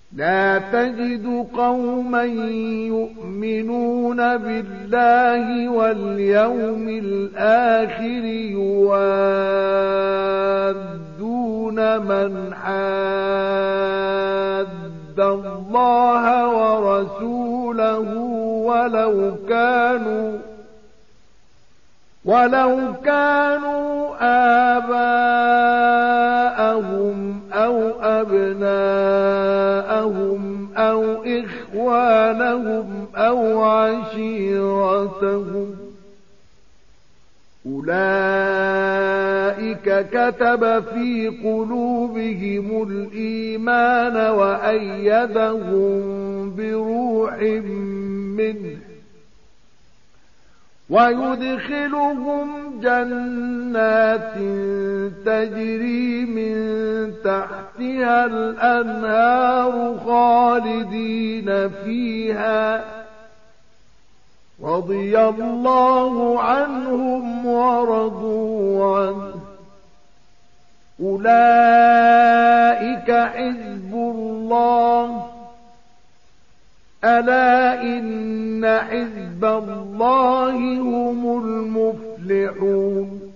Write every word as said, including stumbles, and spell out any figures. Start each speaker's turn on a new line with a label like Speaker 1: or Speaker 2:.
Speaker 1: لا تجد قوما يؤمنون بالله واليوم الآخر يوادون من حاد الله ورسوله ولو كانوا ولو كانوا آباءهم أو أبناءهم أو إخوانهم أو عشيرتهم أولئك كتب في قلوبهم الإيمان وأيدهم بروح منه ويدخلهم جنات تجري من تحتها الأنهار خالدين فيها رضي الله عنهم ورضوا عنه أولئك حزب الله ألا إن حزب الله هم المفلحون